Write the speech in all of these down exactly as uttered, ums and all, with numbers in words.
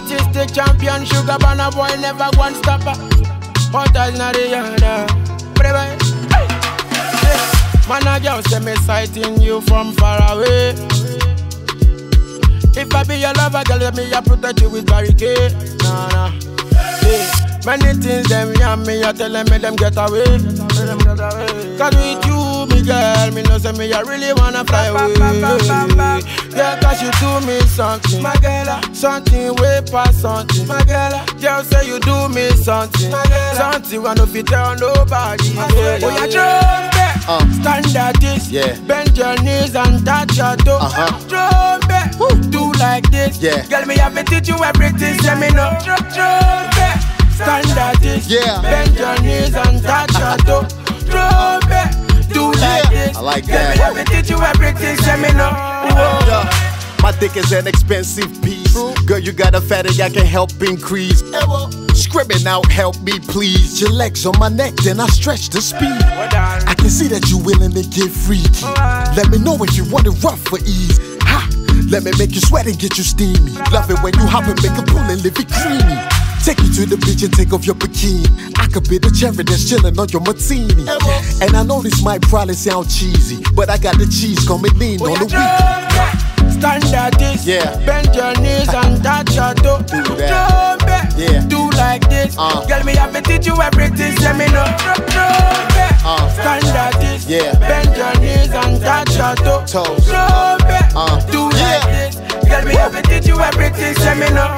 Artistic champion, sugar banner boy, never one stopper. Hotels na the yard. Man a girl say me sighting you from far away. If I be your lover, girl, let me a protect you with barricade. Nah, nah. Hey. Many things them yam me, you telling me them get away. Cause with you, me girl, me know say me I really wanna fly away. Yeah, cause you do me something, my girl. Something way past something, my girl. Girl say you do me something, my girl. Something wanna fit tell nobody. Oh, you drum back, uh. stand at this, yeah. Bend your knees and touch your toe. Uh-huh. Drum back, do like this, yeah. Girl, me have to teach you everything, say me no. Drum back. Stand at this, yeah. Bend your knees and touch your toe. Drop it, do like this. I like that. Let me teach you everything, say me no. Yeah. My dick is an expensive piece. Girl, you got a fatty, I can help increase. Scribbling out, help me please. Your legs on my neck, then I stretch the speed. I can see that you willing to get freaky. Let me know if you want it rough for ease. Ha! Let me make you sweat and get you steamy. Love it when you hop and make a pull and live it creamy. Take you to the beach and take off your bikini. I could be the cherry that's chillin' on your martini. And I know this might probably sound cheesy, but I got the cheese coming lean on the weekend. Stand at this, yeah. Bend your knees and touch your toe. Do that, yeah. Do like this, uh. Girl, me have to teach you everything, say me no. Uh. Stand at this, yeah. Bend your knees and touch your toe. Toes. Uh. Do like this, girl, me have to teach you everything, say me no.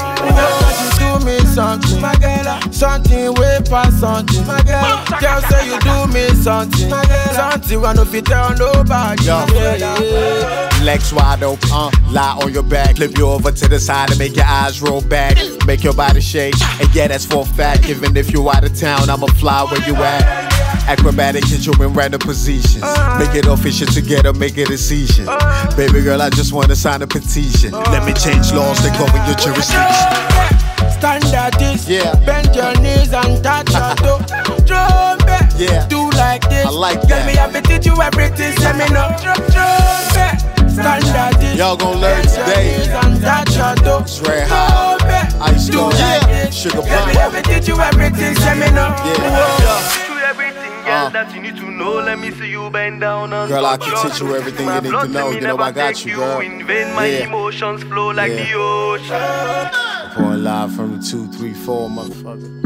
Do me something, my girl. Something way past something, my girl. Girl say you do me something, my girl. Something wanna fit tell nobody. Yo. Yeah, yeah. Legs wide open, uh, lie on your back, flip you over to the side and make your eyes roll back, make your body shake. And yeah, that's for a fact. Even if you out of town, I'ma fly where you at. Acrobatic, hit you in random positions. Make it official together, make a decision. Baby girl, I just wanna sign a petition. Let me change laws that cover your jurisdiction. Stand at this, yeah. Bend your knees and touch your toe. Drum it, yeah. Do like this. I like that. Girl, me have to teach you everything, say me no. Drum it, stand at this. Y'all gon' learn today. And touch your toe. It's red hot. Ice do like yeah. Sugar Girl, me have to teach you everything, say me no. Yeah. Girl, that you need to know, let me see you bend down and girl, I can teach you everything you need to know. You know I got you, girl. In vain, my yeah. emotions flow like yeah. the ocean. Pouring live from the two, three, four, motherfucker.